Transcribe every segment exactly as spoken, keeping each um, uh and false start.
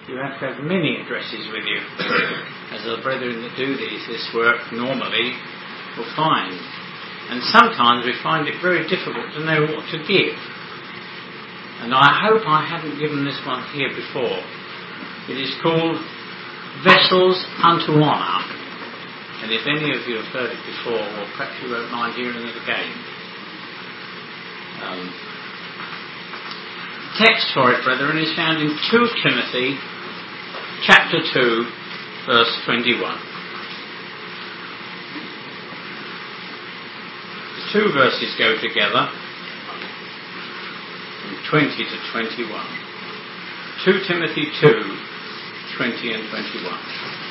You have to have many addresses with you, as the brethren that do these, this work normally will find. And sometimes we find it very difficult to know what to give. And I hope I haven't given this one here before. It is called Vessels Unto Honour. And if any of you have heard it before, or perhaps you won't mind hearing it again. Um, the text for it, brethren, is found in Second Timothy chapter two, verse twenty-one. The two verses go together, from twenty to twenty-one. Second Timothy two, twenty and twenty-one.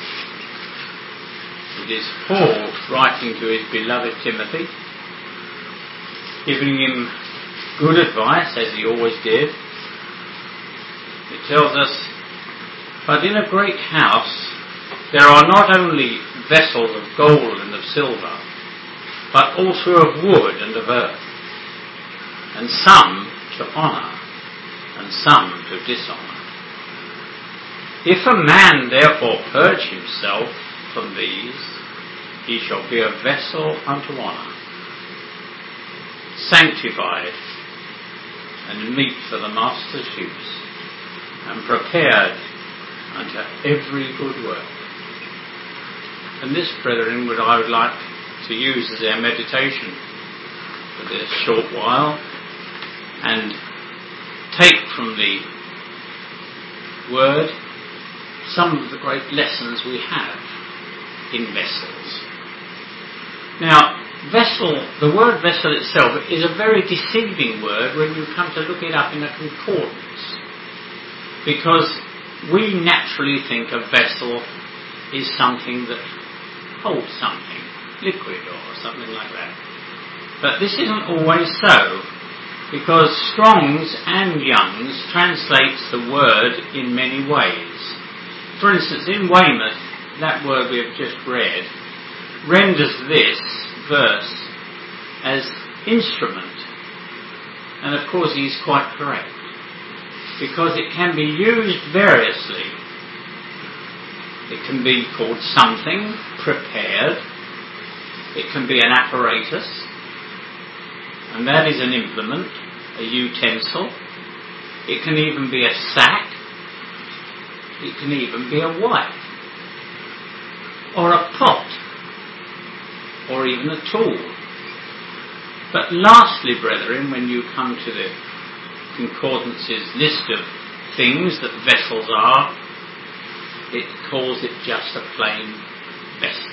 It is Paul writing to his beloved Timothy, giving him good advice, as he always did. It tells us, "But in a great house there are not only vessels of gold and of silver, but also of wood and of earth, and some to honour, and some to dishonour. If a man therefore purge himself from these, he shall be a vessel unto honour, sanctified and meet for the master's use, and prepared unto every good work." And this, brethren, would I would like to use as our meditation for this short while, and take from the Word some of the great lessons we have in vessels. Now, vessel, the word vessel itself is a very deceiving word when you come to look it up in a concordance, because we naturally think a vessel is something that holds something, liquid or something like that. But this isn't always so, because Strong's and Young's translates the word in many ways. For instance, in Weymouth, that word we have just read renders this verse as instrument. And of course he's quite correct, because it can be used variously. It can be called something, prepared. It can be an apparatus, and that is an implement, a utensil. It can even be a sack. It can even be a wife, or a pot, or even a tool. But lastly, brethren, when you come to the Concordance's list of things that vessels are, it calls it just a plain vessel.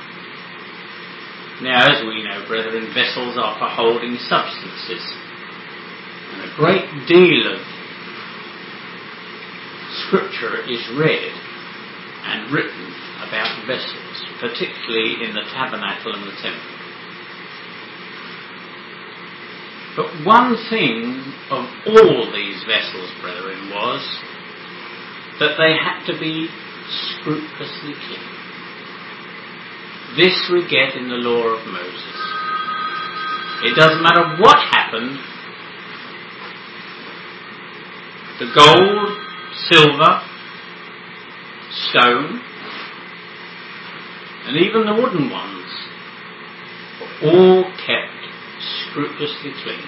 Now, as we know, brethren, vessels are for holding substances, and a great deal of Scripture is read and written about vessels, particularly in the tabernacle and the temple. But one thing of all these vessels, brethren, was that they had to be scrupulously clean. This we get in the law of Moses. It doesn't matter what happened, the gold, silver, stone, and even the wooden ones were all kept scrupulously clean.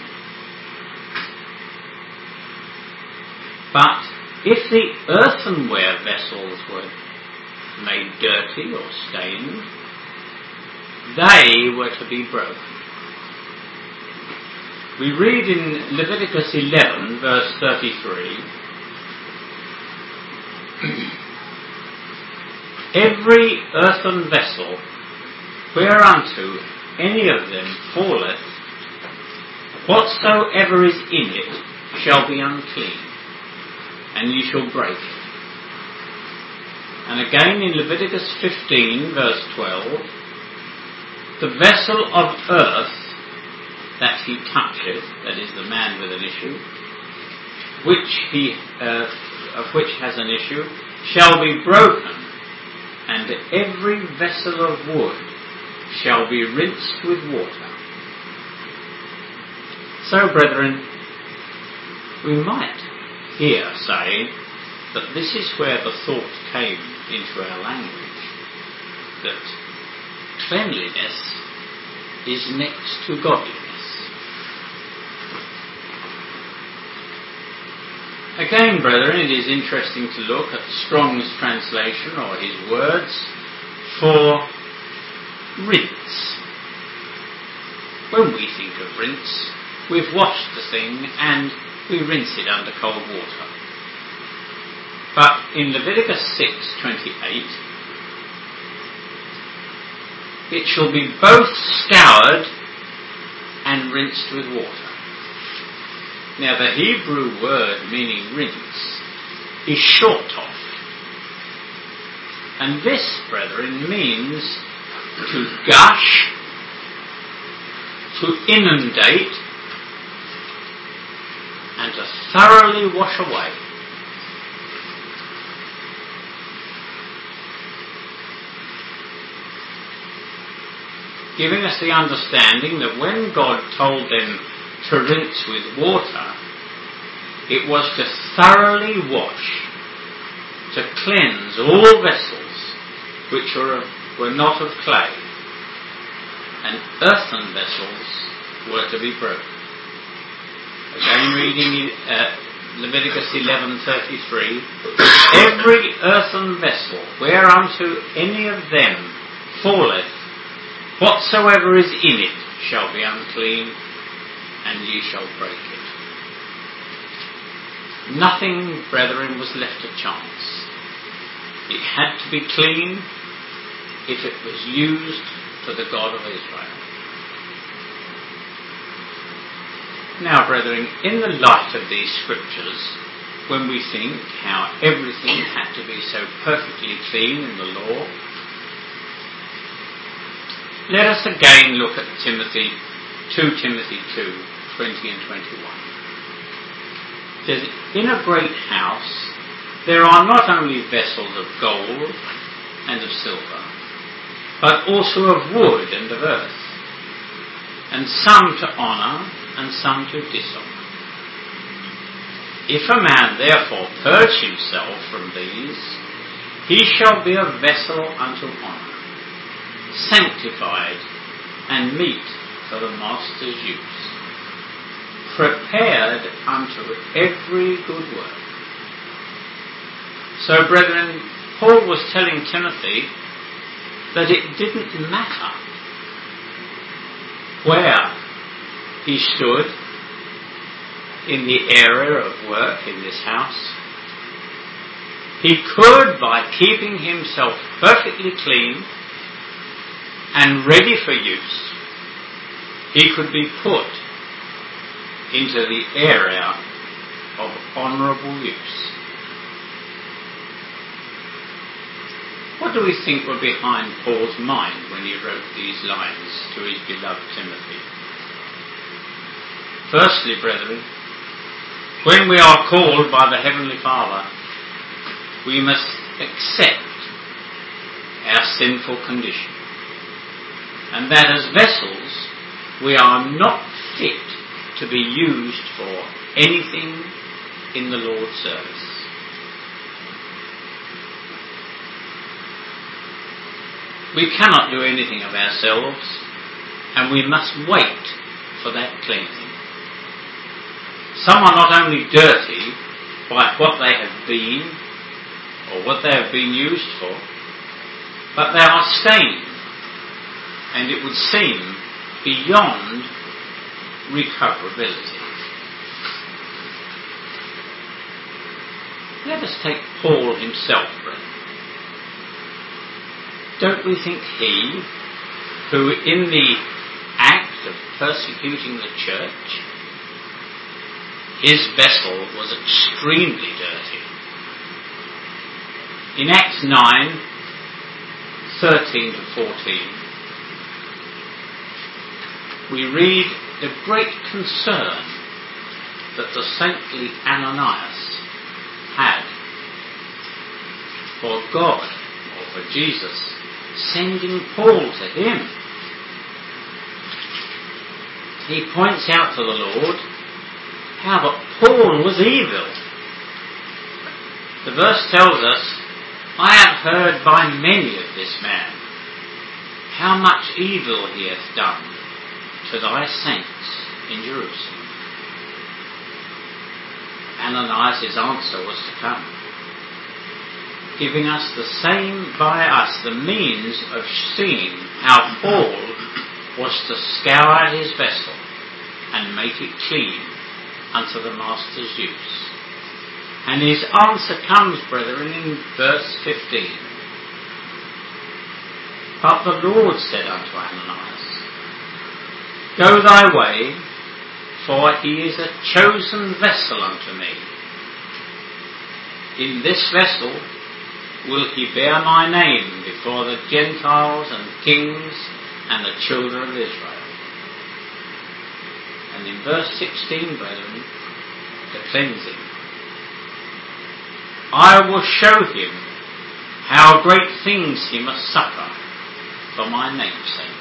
But if the earthenware vessels were made dirty or stained, they were to be broken. We read in Leviticus eleven, verse thirty-three, "Every earthen vessel whereunto any of them falleth, whatsoever is in it shall be unclean, and ye shall break it." And again in Leviticus fifteen, verse twelve, "The vessel of earth that he toucheth," that is the man with an issue, which he uh, of which has an issue, "shall be broken, and every vessel of wood shall be rinsed with water." So, brethren, we might here say But this is where the thought came into our language, that cleanliness is next to godliness. Again, brethren, it is interesting to look at Strong's translation, or his words, for rinse. When we think of rinse, we've washed the thing and we rinse it under cold water. But in Leviticus six twenty-eight, it shall be both scoured and rinsed with water. Now the Hebrew word meaning rinse is shortof. And this, brethren, means to gush, to inundate, and to thoroughly wash away. Giving us the understanding that when God told them to rinse with water, it was to thoroughly wash, to cleanse all vessels which were, were not of clay, and earthen vessels were to be broken. Again, reading uh, Leviticus eleven thirty-three, every earthen vessel whereunto any of them falleth, whatsoever is in it shall be unclean, and ye shall break it. Nothing, brethren, was left to chance. It had to be clean if it was used for the God of Israel. Now, brethren, in the light of these scriptures, when we think how everything had to be so perfectly clean in the law, let us again look at Timothy, Second Timothy two, twenty and twenty-one. It says, in a great house there are not only vessels of gold and of silver, but also of wood and of earth, and some to honour and some to dishonour. If a man therefore purge himself from these, he shall be a vessel unto honour, sanctified and meet for the master's use, prepared unto every good work. So, brethren, Paul was telling Timothy that it didn't matter where he stood in the area of work in this house. He could, by keeping himself perfectly clean and ready for use, he could be put into the area of honourable use. What do we think were behind Paul's mind when he wrote these lines to his beloved Timothy? Firstly, brethren, when we are called by the Heavenly Father, we must accept our sinful condition, and that as vessels we are not fit to be used for anything in the Lord's service. We cannot do anything of ourselves, and we must wait for that cleansing. Some are not only dirty by what they have been or what they have been used for, but they are stained, and it would seem beyond recoverability. Let us take Paul himself, brethren. Don't we think he, who in the act of persecuting the church, his vessel was extremely dirty? In Acts nine, thirteen to fourteen, we read the great concern that the saintly Ananias had for God, or for Jesus, sending Paul to him. He points out to the Lord how that Paul was evil. The verse tells us, I have heard by many of this man, how much evil he hath done to thy saints in Jerusalem. Ananias' answer was to come, giving us the same by us the means of seeing how Paul was to scour his vessel and make it clean unto the master's use. And his answer comes, brethren, in verse fifteen. But the Lord said unto Ananias, Go thy way, for he is a chosen vessel unto me. In this vessel will he bear my name before the Gentiles and kings and the children of Israel. And in verse sixteen, brethren, the cleansing. I will show him how great things he must suffer for my name's sake.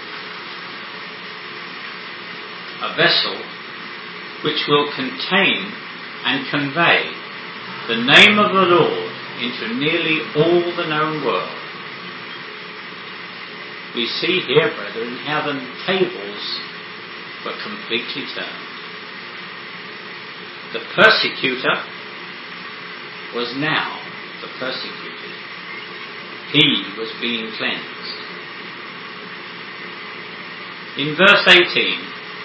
A vessel which will contain and convey the name of the Lord into nearly all the known world. We see here, brethren, how the tables were completely turned. The persecutor was now the persecuted. He was being cleansed. In verse eighteen,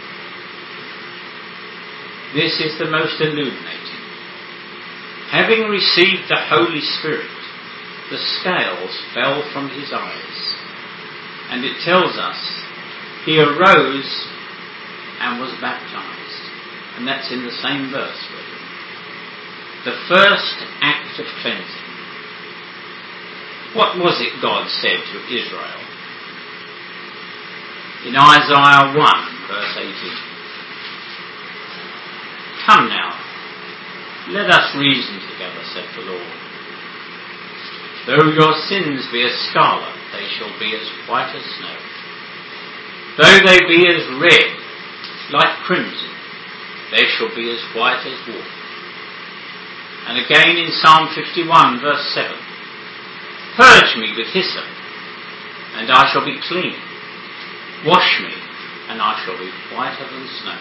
this is the most illuminating. Having received the Holy Spirit, the scales fell from his eyes. And it tells us he arose and was baptized. And that's in the same verse, brethren. The first act of cleansing. What was it God said to Israel? In Isaiah one, verse eighteen. Come now, let us reason together, said the Lord. Though your sins be as scarlet, they shall be as white as snow. Though they be as red, like crimson, they shall be as white as wool. And again in Psalm fifty-one, verse seven. Purge me with hyssop, and I shall be clean. Wash me, and I shall be whiter than snow.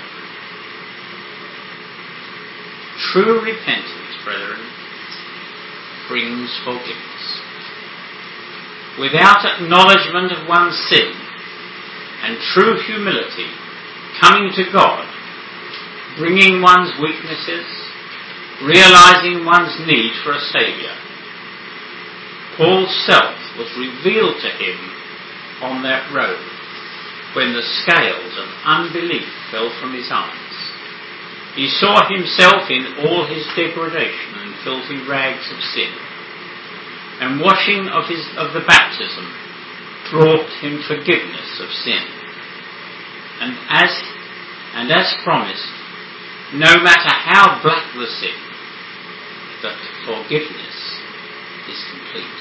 True repentance, brethren, brings forgiveness. Without acknowledgement of one's sin and true humility, coming to God, bringing one's weaknesses, realizing one's need for a Saviour, Paul's self was revealed to him on that road when the scales of unbelief fell from his eyes. He saw himself in all his degradation and filthy rags of sin, and washing of his of the baptism brought him forgiveness of sin. And as and as promised, no matter how black the sin, the forgiveness is complete.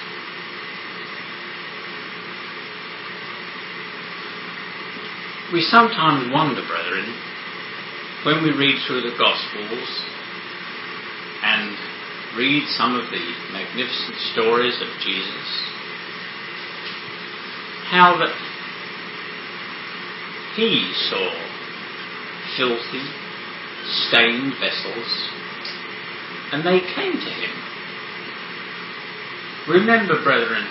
We sometimes wonder, brethren, when we read through the Gospels and read some of the magnificent stories of Jesus, how that he saw filthy, stained vessels, and they came to him. Remember, brethren,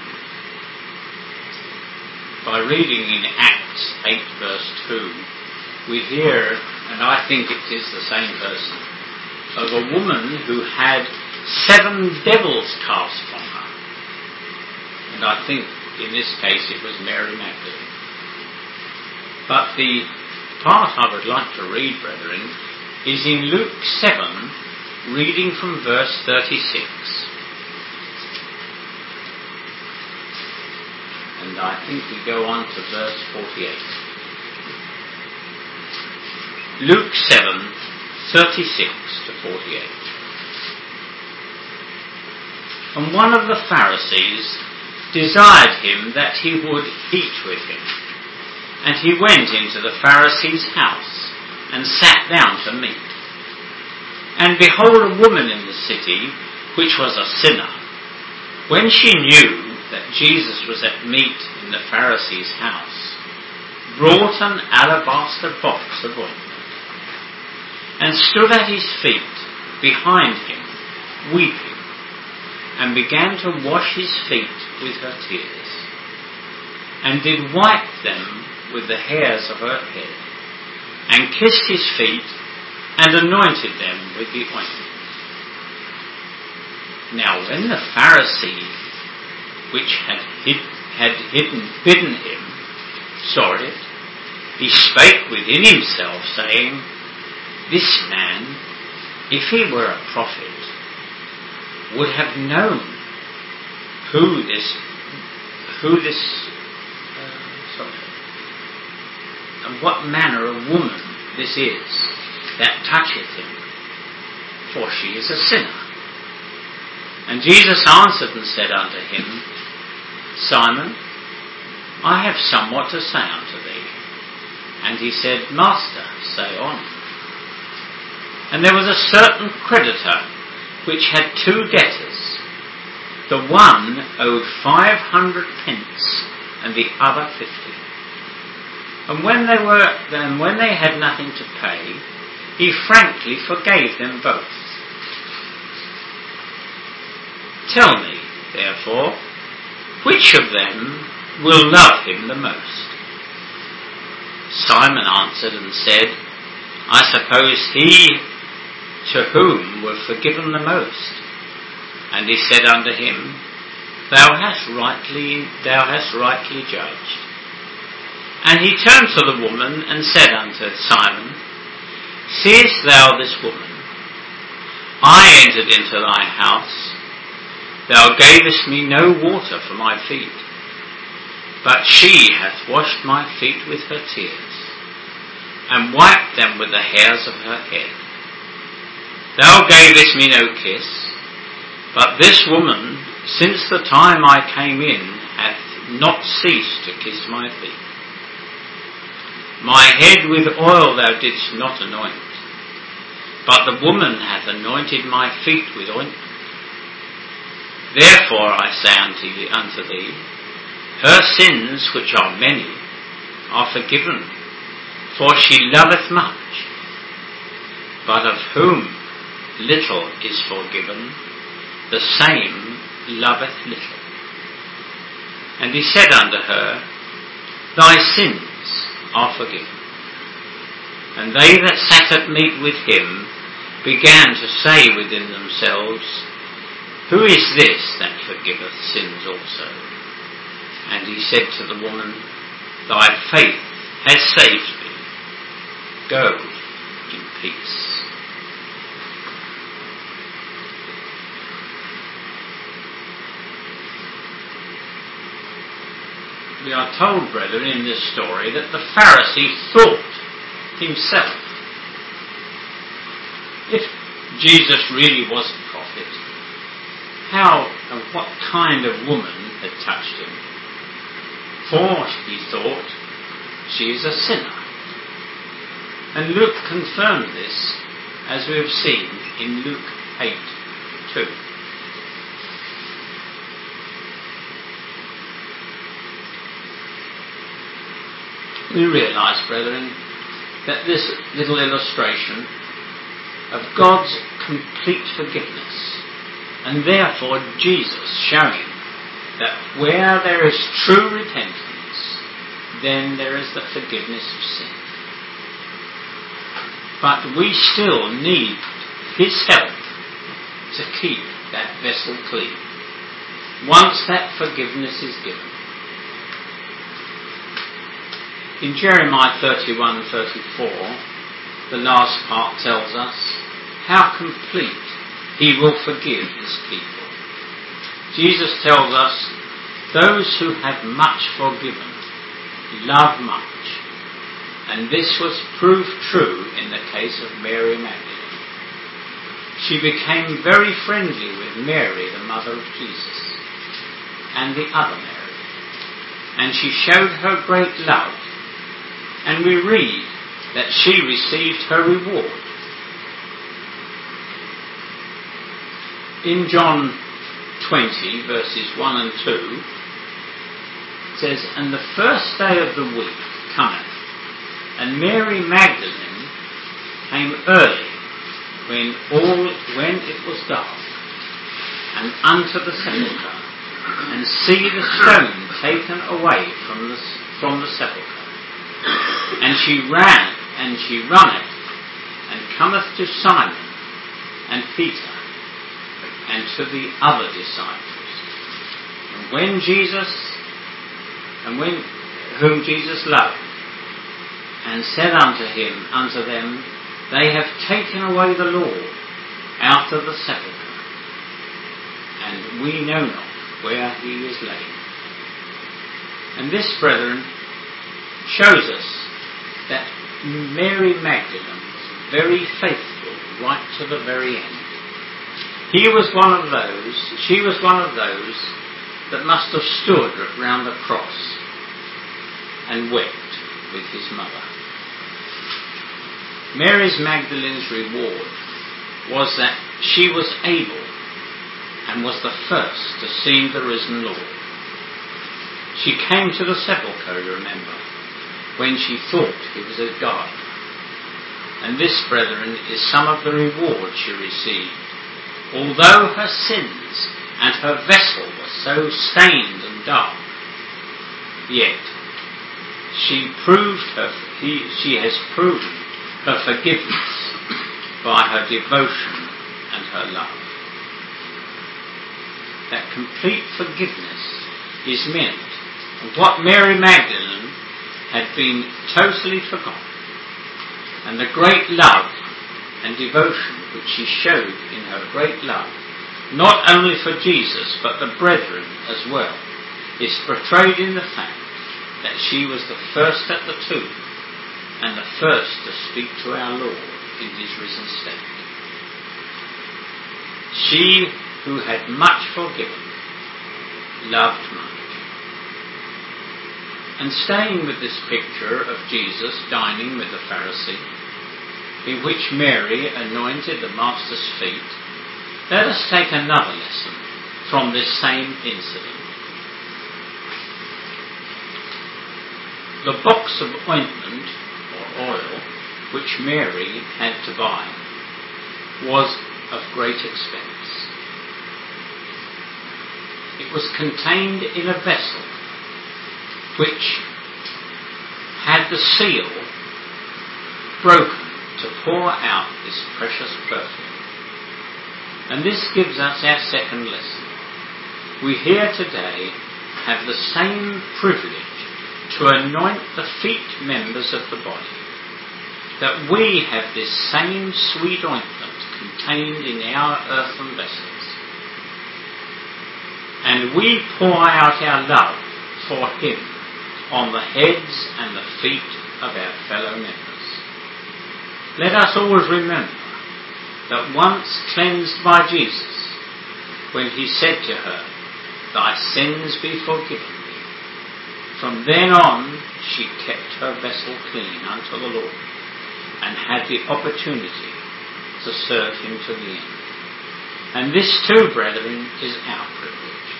by reading in Acts eight verse two, we hear, and I think it is the same person, of a woman who had seven devils cast from her. And I think in this case it was Mary Magdalene. But the part I would like to read, brethren, is in Luke seven, reading from verse thirty-six. And I think we go on to verse forty-eight. Luke seven, thirty-six to forty-eight. And one of the Pharisees desired him that he would eat with him. And he went into the Pharisee's house and sat down to meat. And behold, a woman in the city, which was a sinner, when she knew that Jesus was at meat in the Pharisee's house, brought an alabaster box of ointment, and stood at his feet behind him, weeping, and began to wash his feet with her tears, and did wipe them with the hairs of her head, and kissed his feet, and anointed them with the ointment. Now when the Pharisee, which had hid, had hidden, bidden him, saw it, he spake within himself, saying, This man, if he were a prophet, would have known who this, who this, uh, sorry, and what manner of woman this is that toucheth him, for she is a sinner. And Jesus answered and said unto him, Simon, I have somewhat to say unto thee. And he said, Master, say on. And there was a certain creditor which had two debtors. The one owed five hundred pence, and the other fifty. And when they were, and when they had nothing to pay, he frankly forgave them both. Tell me, therefore, which of them will love him the most? Simon answered and said, I suppose he to whom were forgiven the most. And he said unto him, Thou hast rightly, thou hast rightly judged. And he turned to the woman and said unto Simon, Seest thou this woman? I entered into thy house. Thou gavest me no water for my feet, but she hath washed my feet with her tears, and wiped them with the hairs of her head. Thou gavest me no kiss, but this woman, since the time I came in, hath not ceased to kiss my feet. My head with oil thou didst not anoint, but the woman hath anointed my feet with ointment. Therefore I say unto, you, unto thee, her sins, which are many, are forgiven, for she loveth much. But of whom little is forgiven, the same loveth little. And he said unto her, Thy sins are forgiven. And they that sat at meat with him began to say within themselves, Who is this that forgiveth sins also? And he said to the woman, Thy faith has saved thee. Go in peace. We are told, brethren, in this story that the Pharisee thought himself, if Jesus really was a prophet, how and what kind of woman had touched him? For, he thought, she is a sinner. And Luke confirmed this, as we have seen in Luke eight two. We realise, brethren, that this little illustration of God's complete forgiveness, and therefore Jesus showing that where there is true repentance, then there is the forgiveness of sin. But we still need His help to keep that vessel clean, once that forgiveness is given. In Jeremiah thirty-one thirty-four, the last part tells us how complete He will forgive His people. Jesus tells us, those who have much forgiven love much. And this was proved true in the case of Mary Magdalene. She became very friendly with Mary, the mother of Jesus, and the other Mary. And she showed her great love. And we read that she received her reward. in John twenty, verses one and two, it says, "And the first day of the week cometh, and Mary Magdalene came early, when all when it was dark, and unto the sepulchre, and see the stone taken away from the from the sepulchre. And she ran, and she runneth, and cometh to Simon and Peter, and to the other disciples. And when Jesus, and when whom Jesus loved, and said unto him, unto them, They have taken away the Lord out of the sepulchre, and we know not where he is laid." And this, brethren, shows us that Mary Magdalene was very faithful right to the very end. He was one of those, she was one of those that must have stood round the cross and wept with his mother. Mary's Magdalene's reward was that she was able and was the first to see the risen Lord. She came to the sepulchre, you remember, when she thought he was a god. And this, brethren, is some of the reward she received. Although her sins and her vessel were so stained and dark, yet she proved her, he, she has proven her forgiveness by her devotion and her love. That complete forgiveness is meant of what Mary Magdalene had been totally forgotten, and the great love and devotion which she showed in her great love, not only for Jesus but the brethren as well, is portrayed in the fact that she was the first at the tomb and the first to speak to our Lord in his risen state. She who had much forgiven loved much. And staying with this picture of Jesus dining with the Pharisee, in which Mary anointed the Master's feet, let us take another lesson from this same incident. The box of ointment or oil which Mary had to buy was of great expense. It was contained in a vessel which had the seal broken to pour out this precious perfume. And this gives us our second lesson. We here today have the same privilege to anoint the feet members of the body, that we have this same sweet ointment contained in our earthen vessels, and we pour out our love for him on the heads and the feet of our fellow members. Let us always remember that once cleansed by Jesus, when he said to her, "Thy sins be forgiven thee," from then on she kept her vessel clean unto the Lord and had the opportunity to serve him to the end. And this too, brethren, is our privilege.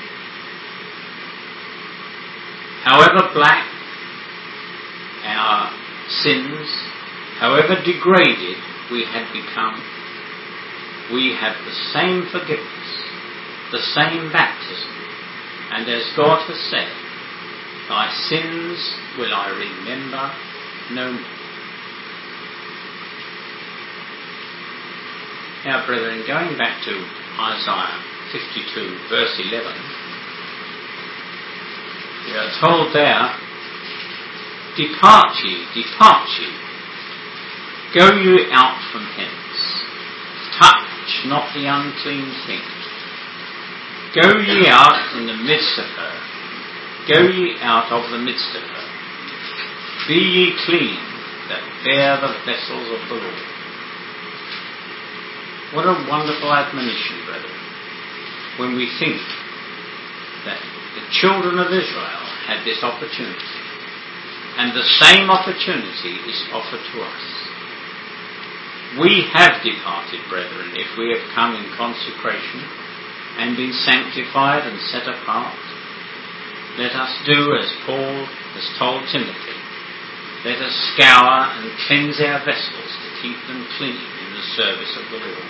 However black our sins, however degraded we had become, we have the same forgiveness, the same baptism, and as God has said, "Thy sins will I remember no more." Now, brethren, going back to Isaiah fifty-two, verse eleven, we are told there, "Depart ye, depart ye, go ye out from hence, touch not the unclean thing. Go ye out in the midst of her, go ye out of the midst of her. Be ye clean that bear the vessels of the Lord." What a wonderful admonition, brethren, when we think that the children of Israel had this opportunity, and the same opportunity is offered to us. We have departed, brethren, if we have come in consecration and been sanctified and set apart. Let us do as Paul has told Timothy. Let us scour and cleanse our vessels to keep them clean in the service of the Lord.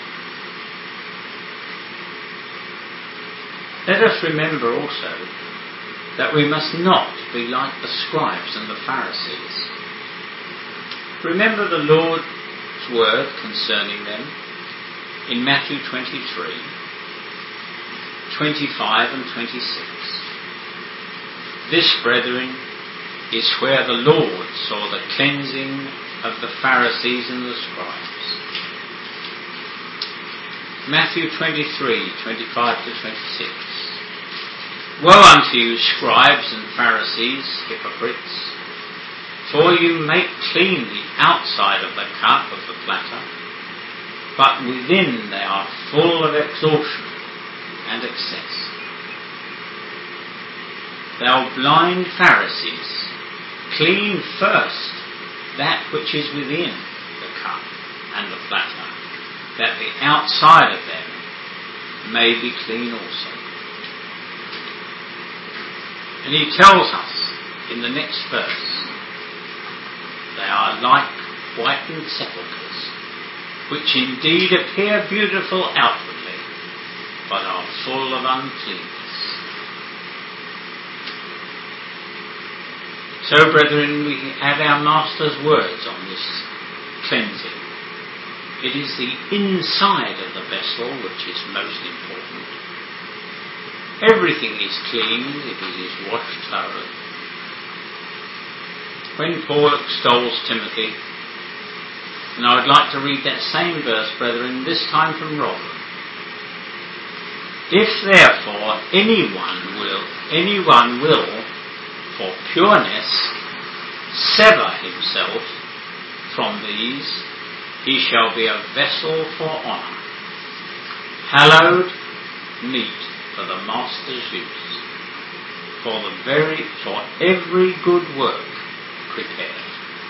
Let us remember also that we must not be like the scribes and the Pharisees. Remember the Lord's word concerning them in Matthew twenty-three, twenty-five and twenty-six. This, brethren, is where the Lord saw the cleansing of the Pharisees and the scribes. Matthew twenty-three, twenty-five to twenty-six. Woe unto you, scribes and Pharisees, hypocrites, for you make clean the outside of the cup of the platter, but within they are full of extortion and excess. Thou blind Pharisees, clean first that which is within the cup and the platter, that the outside of them may be clean also. And he tells us in the next verse, they are like whitened sepulchres, which indeed appear beautiful outwardly, but are full of uncleanness. So, brethren, we have our Master's words on this cleansing. It is the inside of the vessel which is most important. Everything is cleaned if it is washed thoroughly. When Paul extols Timothy, and I would like to read that same verse, brethren, this time from Rotherham. If therefore anyone will, anyone will, for pureness, sever himself from these, he shall be a vessel for honour, hallowed, meet for the master's use, for the very, for every good work prepared.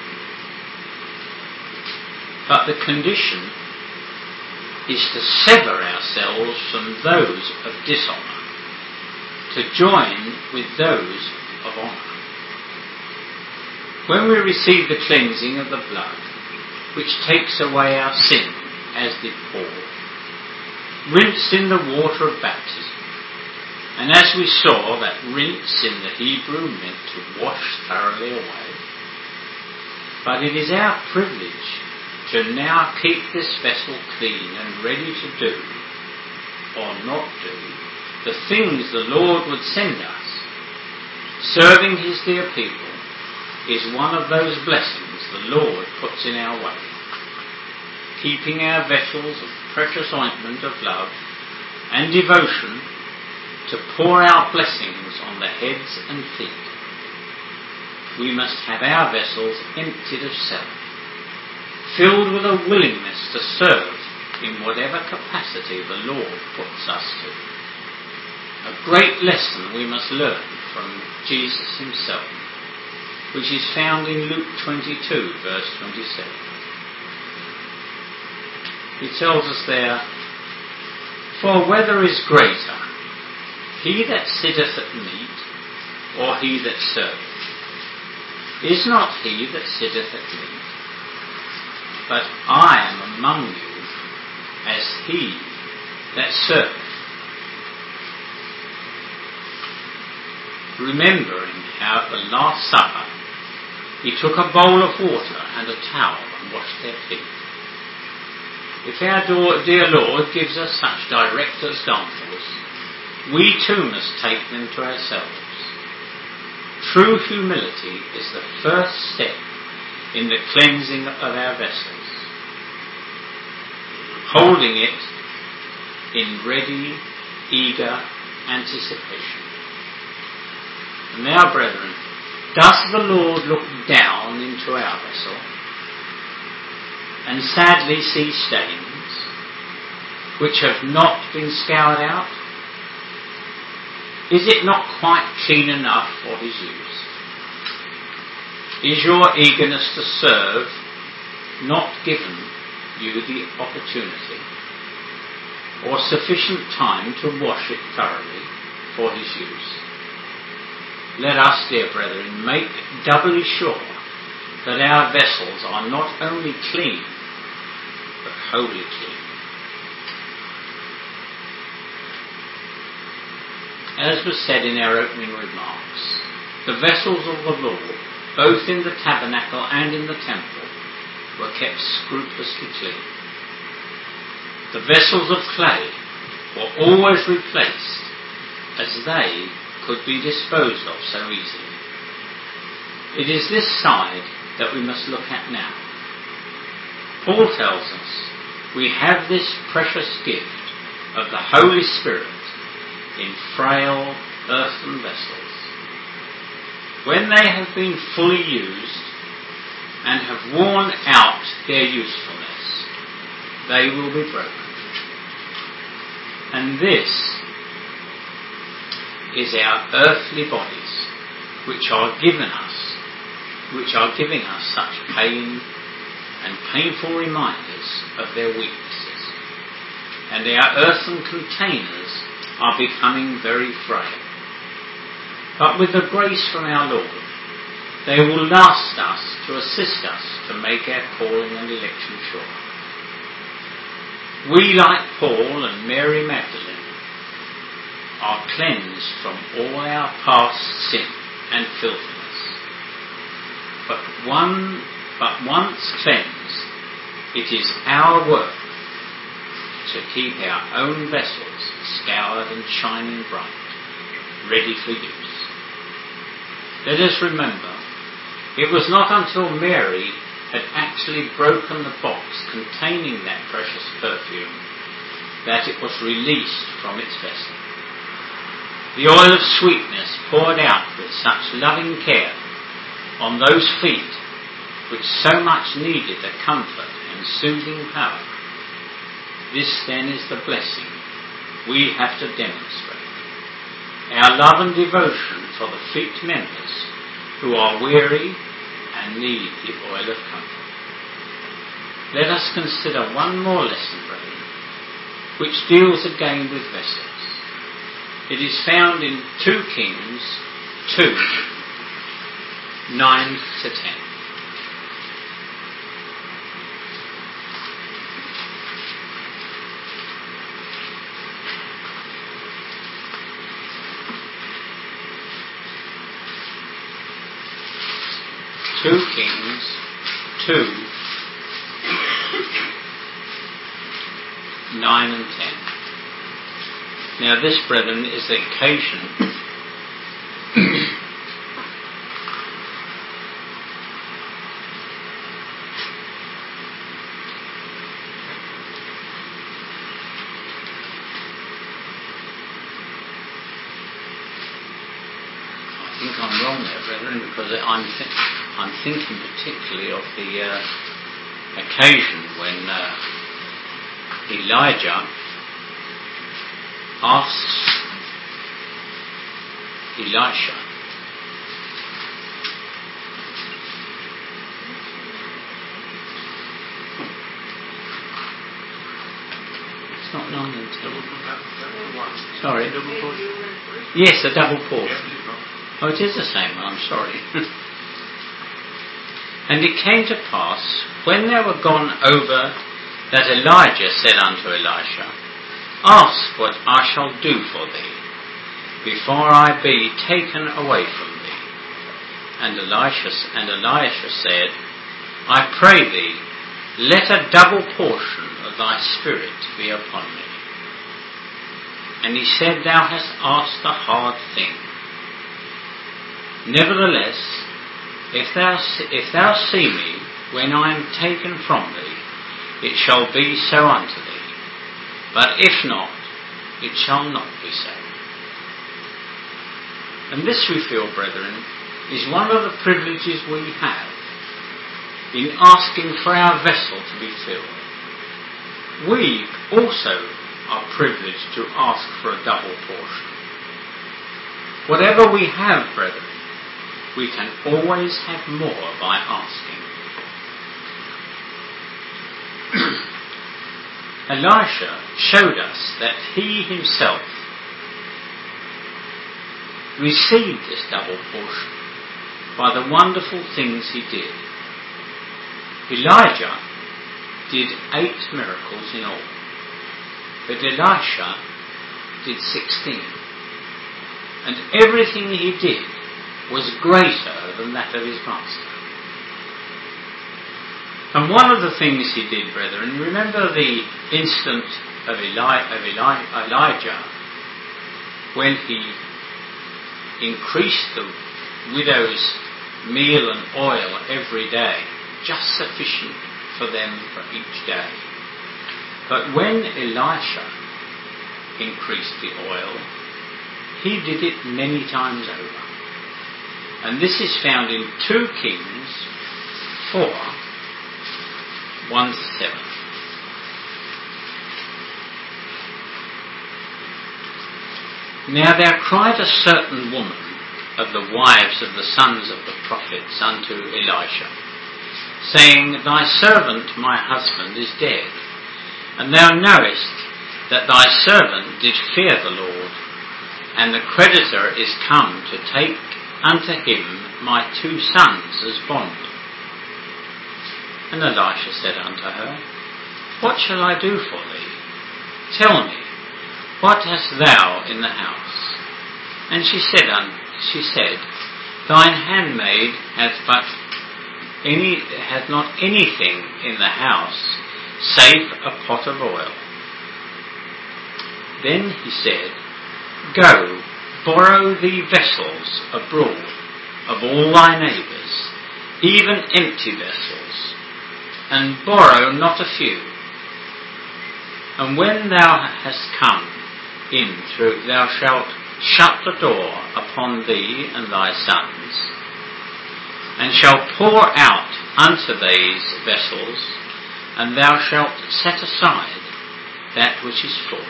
But the condition is to sever ourselves from those of dishonour, to join with those of honour. When we receive the cleansing of the blood, which takes away our sin, as did Paul, rinsed in the water of baptism, and as we saw, that rinse in the Hebrew meant to wash thoroughly away, but it is our privilege to now keep this vessel clean and ready to do, or not do, the things the Lord would send us. Serving his dear people is one of those blessings the Lord puts in our way, keeping our vessels of precious ointment of love and devotion to pour out blessings on the heads and feet. We must have our vessels emptied of self, filled with a willingness to serve in whatever capacity the Lord puts us to. A great lesson we must learn from Jesus himself, which is found in Luke twenty-two, verse twenty-seven. He tells us there, for whether is greater, he that sitteth at meat, or he that serveth? Is not he that sitteth at meat? But I am among you as he that serveth. Remembering how at the Last Supper he took a bowl of water and a towel and washed their feet. If our dear Lord gives us such direct examples, we too must take them to ourselves. True humility is the first step in the cleansing of our vessels, holding it in ready, eager anticipation. And now, brethren, does the Lord look down into our vessel and sadly see stains which have not been scoured out? Is it not quite clean enough for his use? Is your eagerness to serve not given you the opportunity or sufficient time to wash it thoroughly for his use. Let us, dear brethren, make doubly sure that our vessels are not only clean, but wholly clean. As was said in our opening remarks, the vessels of the Lord, both in the tabernacle and in the temple, were kept scrupulously clean. The vessels of clay were always replaced, as they could be disposed of so easily. It is this side that we must look at now. Paul tells us we have this precious gift of the Holy Spirit in frail earthen vessels. When they have been fully used and have worn out their usefulness, they will be broken. And this is our earthly bodies, which are given us, which are giving us such pain and painful reminders of their weaknesses. And our earthen containers are becoming very frail. But with the grace from our Lord, they will last us to assist us to make our calling and election sure. We, like Paul and Mary Magdalene, are cleansed from all our past sin and filthiness. But one, but once cleansed, it is our work to keep our own vessels scoured and shining bright, ready for use. Let us remember, it was not until Mary had actually broken the box containing that precious perfume that it was released from its vessel. The oil of sweetness poured out with such loving care on those feet which so much needed the comfort and soothing power. This then is the blessing we have to demonstrate. Our love and devotion for the feet members who are weary and need the oil of comfort. Let us consider one more lesson, brethren, which deals again with vessels. It is found in Second Kings two, nine to ten. Second Kings two, nine and ten. Now this, brethren, is the occasion I think I'm wrong there, brethren, because I'm th- I'm thinking particularly of the uh, occasion when uh, Elijah asks Elisha it's not long until sorry yes a double portion. Oh, it is the same one, I'm sorry. And it came to pass, when they were gone over, that Elijah said unto Elisha, Ask what I shall do for thee, before I be taken away from thee. And Elisha, and Elisha said, I pray thee, let a double portion of thy spirit be upon me. And he said, Thou hast asked a hard thing. Nevertheless, if thou, if thou see me when I am taken from thee, it shall be so unto thee. But if not, it shall not be so. And this, we feel, brethren, is one of the privileges we have in asking for our vessel to be filled. We also are privileged to ask for a double portion. Whatever we have, brethren, we can always have more by asking. Elisha showed us that he himself received this double portion by the wonderful things he did. Elijah did eight miracles in all, but Elisha did sixteen. And everything he did was greater than that of his master. And one of the things he did, brethren, remember the incident of, Eli, of Eli, Elijah when he increased the widow's meal and oil every day, just sufficient for them for each day. But when Elisha increased the oil, he did it many times over. And this is found in two Kings four, one to seven. Now there cried a certain woman of the wives of the sons of the prophets unto Elisha, saying, Thy servant my husband is dead, and thou knowest that thy servant did fear the Lord, and the creditor is come to take unto him my two sons as bond. And Elisha said unto her, What shall I do for thee? Tell me, what hast thou in the house? And she said, un- she said, Thine handmaid hath but any hath not anything in the house save a pot of oil. Then he said, Go, borrow thee vessels abroad of all thy neighbours, even empty vessels, and borrow not a few. And when thou hast come in through, thou shalt shut the door upon thee and thy sons, and shalt pour out unto these vessels, and thou shalt set aside that which is full.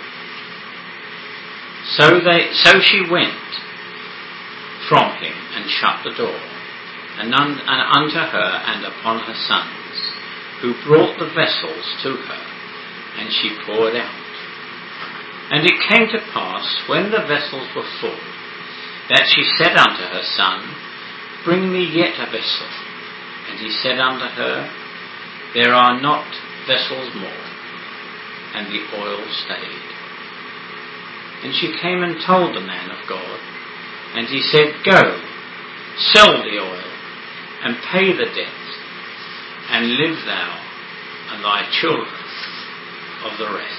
So they, so she went from him and shut the door, and, un, and unto her and upon her sons, who brought the vessels to her, and she poured out. And it came to pass, when the vessels were full, that she said unto her son, Bring me yet a vessel. And he said unto her, There are not vessels more. And the oil stayed. And she came and told the man of God, and he said, Go, sell the oil, and pay the debt, and live thou and thy children of the rest.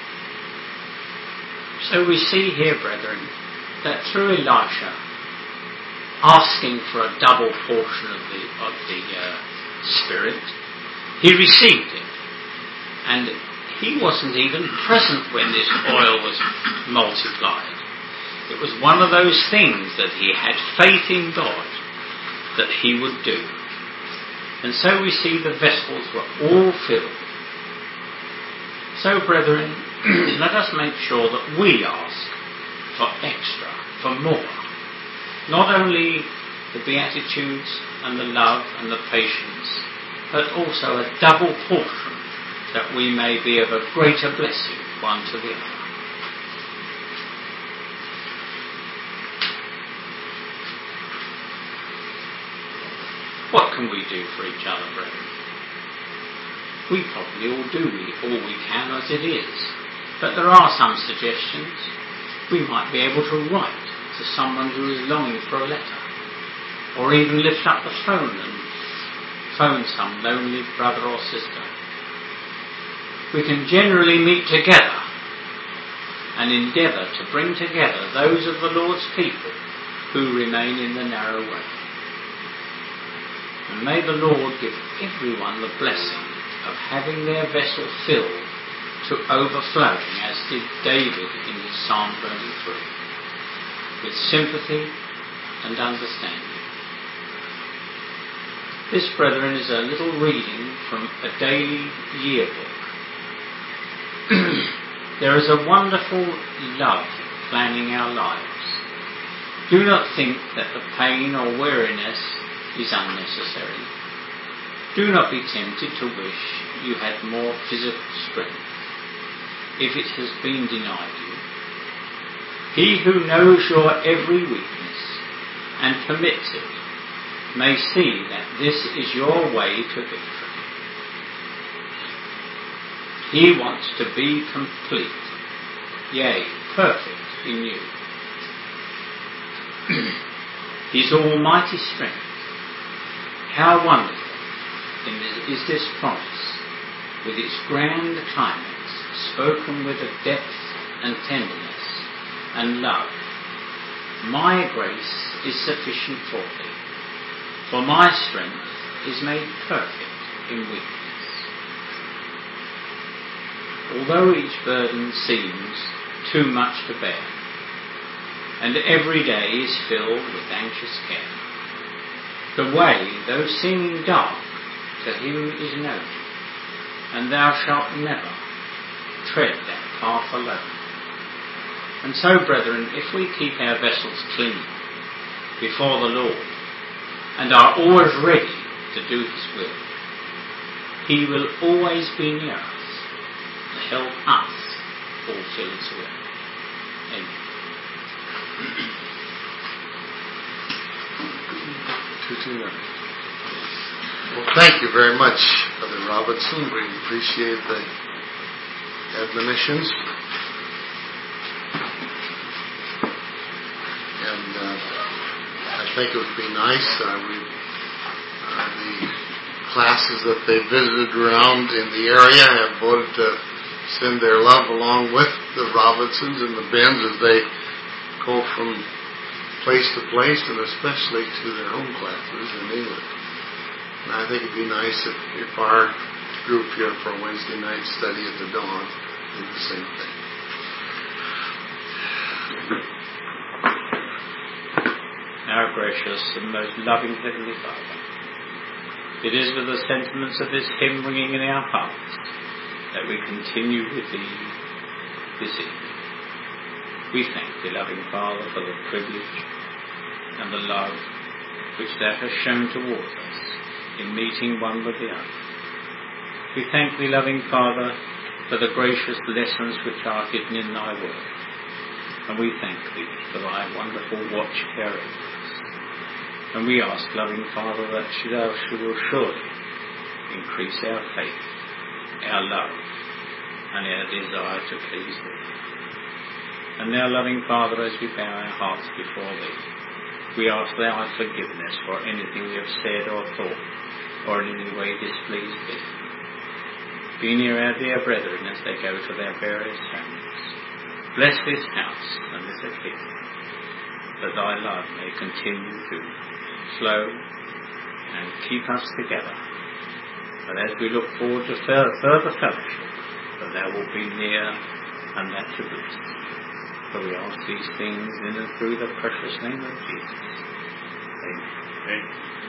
So we see here, brethren, that through Elisha asking for a double portion of the of the uh, Spirit, he received it, and he wasn't even present when this oil was multiplied. It was one of those things that he had faith in God that he would do. And so we see the vessels were all filled. So, brethren, let us make sure that we ask for extra, for more. Not only the Beatitudes and the love and the patience, but also a double portion, that we may be of a greater blessing one to the other. What can we do for each other, brethren? We probably all do all we can as it is, but there are some suggestions. We might be able to write to someone who is longing for a letter, or even lift up the phone and phone some lonely brother or sister. We can generally meet together and endeavour to bring together those of the Lord's people who remain in the narrow way. And may the Lord give everyone the blessing of having their vessel filled to overflowing, as did David in his Psalm thirty-three, with sympathy and understanding. This, brethren, is a little reading from a daily yearbook. There is a wonderful love planning our lives. Do not think that the pain or weariness is unnecessary. Do not be tempted to wish you had more physical strength. if it has been denied you. He who knows your every weakness and permits it may see that this is your way to victory. He wants to be complete, yea, perfect in you. His almighty strength. How wonderful is this promise, with its grand climax, spoken with a depth and tenderness and love. My grace is sufficient for thee, for my strength is made perfect in weakness. Although each burden seems too much to bear, and every day is filled with anxious care, the way, though seeming dark, to him is known, and thou shalt never tread that path alone. And so, brethren, if we keep our vessels clean before the Lord, and are always ready to do his will, he will always be near us to help us fulfill his will. Amen. Well, thank you very much, Brother Robinson. We appreciate the admonitions. And uh, I think it would be nice, uh, we, uh, the classes that they visited around in the area have voted to send their love along with the Robinsons and the Benns as they go from place to place, and especially to their home classes in England. And I think it'd be nice if, if our group here for a Wednesday night study at the dawn did the same thing. Our gracious and most loving Heavenly Father, it is with the sentiments of this hymn ringing in our hearts that we continue with Thee this evening. We thank Thee, loving Father, for the privilege and the love which Thou hast shown towards us in meeting one with the other. We thank Thee, loving Father, for the gracious lessons which are hidden in Thy word. And we thank Thee for Thy wonderful watch care over us. And we ask, loving Father, that Thou shouldst surely increase our faith, our love, and our desire to please Thee. And now, loving Father, as we bow our hearts before Thee, we ask Thy forgiveness for anything we have said or thought, or in any way displeased Thee. Be near our dear brethren as they go to their various homes. Bless this house and this occasion, that Thy love may continue to flow and keep us together. But as we look forward to further fellowship, that Thou wilt be near and that to bless. For we ask these things in and through the precious name of Jesus. Amen. Amen.